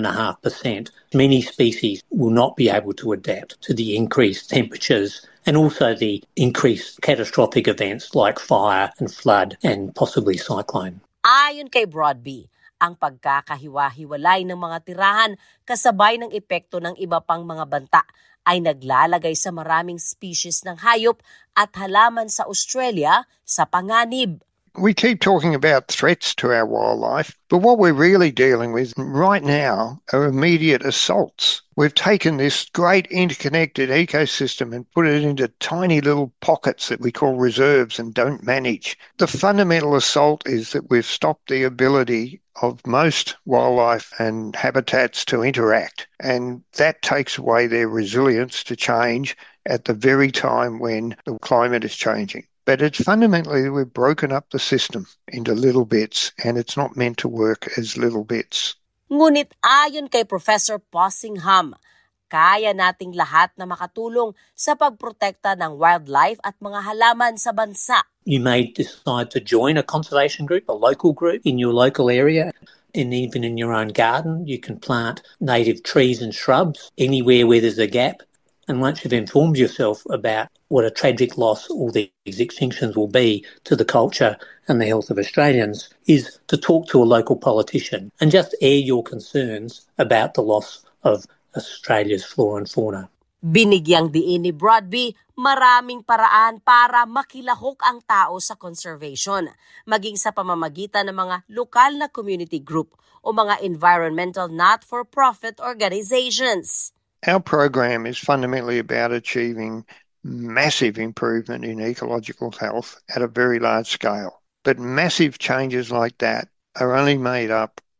Many species will not be able to adapt to the increased temperatures and also the increased catastrophic events like fire and flood and possibly cyclone. Ayon kay Broadbee, ang pagkakahiwa-hiwalay ng mga tirahan kasabay ng epekto ng iba pang mga banta ay naglalagay sa maraming species ng hayop at halaman sa Australia sa panganib. We keep talking about threats to our wildlife, but what we're really dealing with right now are immediate assaults. We've taken this great interconnected ecosystem and put it into tiny little pockets that we call reserves and don't manage. The fundamental assault is that we've stopped the ability of most wildlife and habitats to interact, and that takes away their resilience to change at the very time when the climate is changing. But it's fundamentally we've broken up the system into little bits and it's not meant to work as little bits. Ngunit ayon kay Professor Possingham, kaya nating lahat na makatulong sa pagprotekta ng wildlife at mga halaman sa bansa. You may decide to join a conservation group, a local group in your local area. And even in your own garden, you can plant native trees and shrubs anywhere where there's a gap. And once you've informed yourself about what a tragic loss all these extinctions will be to the culture and the health of Australians, is to talk to a local politician and just air your concerns about the loss of Australia's flora and fauna. Binigyang diin ni Broadbee, maraming paraan para makilahok ang tao sa conservation, maging sa pamamagitan ng mga lokal na community group o mga environmental not-for-profit organizations. Our program is fundamentally about achieving massive improvement in ecological health at a very large scale. But massive changes like that are only made up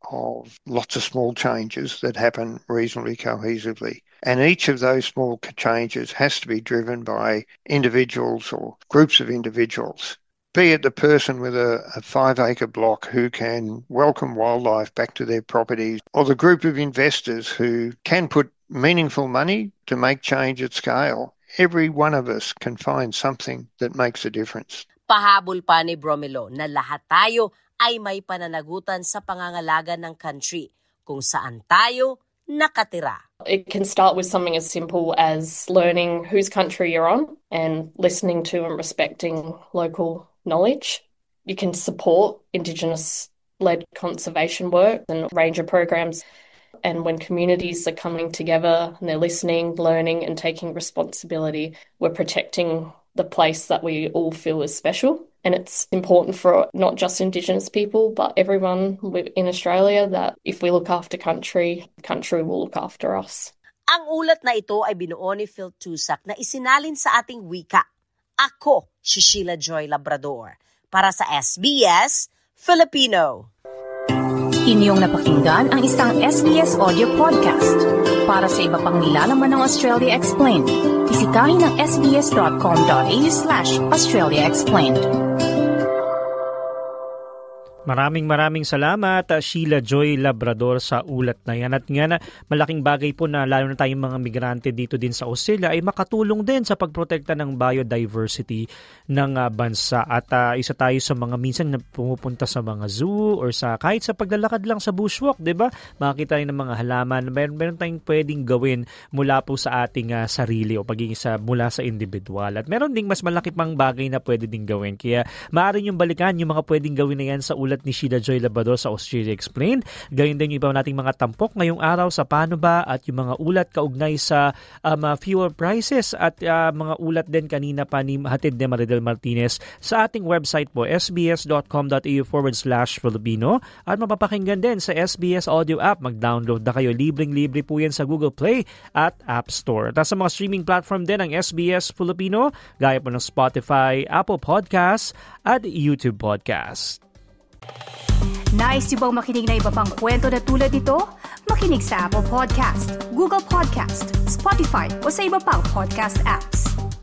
of lots of small changes that happen reasonably cohesively. And each of those small changes has to be driven by individuals or groups of individuals, be it the person with a 5-acre block who can welcome wildlife back to their properties, or the group of investors who can put meaningful money to make change at scale. Every one of us can find something that makes a difference. Pahabol pa ni Bromelo na lahat tayo ay may pananagutan sa pangangalaga ng country kung saan tayo nakatira. It can start with something as simple as learning whose country you're on and listening to and respecting local knowledge. You can support Indigenous-led conservation work and ranger programs. And when communities are coming together and they're listening, learning and taking responsibility, we're protecting the place that we all feel is special. And it's important for not just Indigenous people, but everyone in Australia that if we look after country, country will look after us. Ang ulat na ito ay binuo ni Phil Tusak na isinalin sa ating wika. Ako, si Sheila Joy Labrador, para sa SBS Filipino. Inyong napakinggan ang isang SBS audio podcast. Para sa iba pang nilalaman ng Australia Explained, bisitahin ang sbs.com.au/Australia Explained. Maraming salamat, Sheila Joy Labrador, sa ulat na yan. At nga na, malaking bagay po na lalo na tayong mga migrante dito din sa Australia ay makatulong din sa pagprotekta ng biodiversity ng bansa. At isa tayo sa mga minsan na pumupunta sa mga zoo or sa kahit sa paglalakad lang sa bushwalk, di ba? Makakita rin ng mga halaman. Meron tayong pwedeng gawin mula po sa ating sarili o pagiging mula sa individual. At meron ding mas malaki pang bagay na pwede ding gawin. Kaya maaari niyong balikan yung mga pwedeng gawin na yan sa ulat ni Sheila Joy Labrador sa Australia Explained. Gayun din yung iba nating mga tampok ngayong araw sa paano ba at yung mga ulat kaugnay sa fuel prices at mga ulat din kanina pa ni hatid ni Maridel Martinez sa ating website po sbs.com.au/Filipino at mapapakinggan din sa SBS Audio app. Mag-download na kayo. Libreng-libre po yan sa Google Play at App Store. At sa mga streaming platform din ang SBS Filipino gaya po ng Spotify, Apple Podcasts at YouTube Podcasts. Nice yung bang makinig na iba pang kwento na tulad ito? Makinig sa Apple Podcast, Google Podcast, Spotify o sa iba pang podcast apps.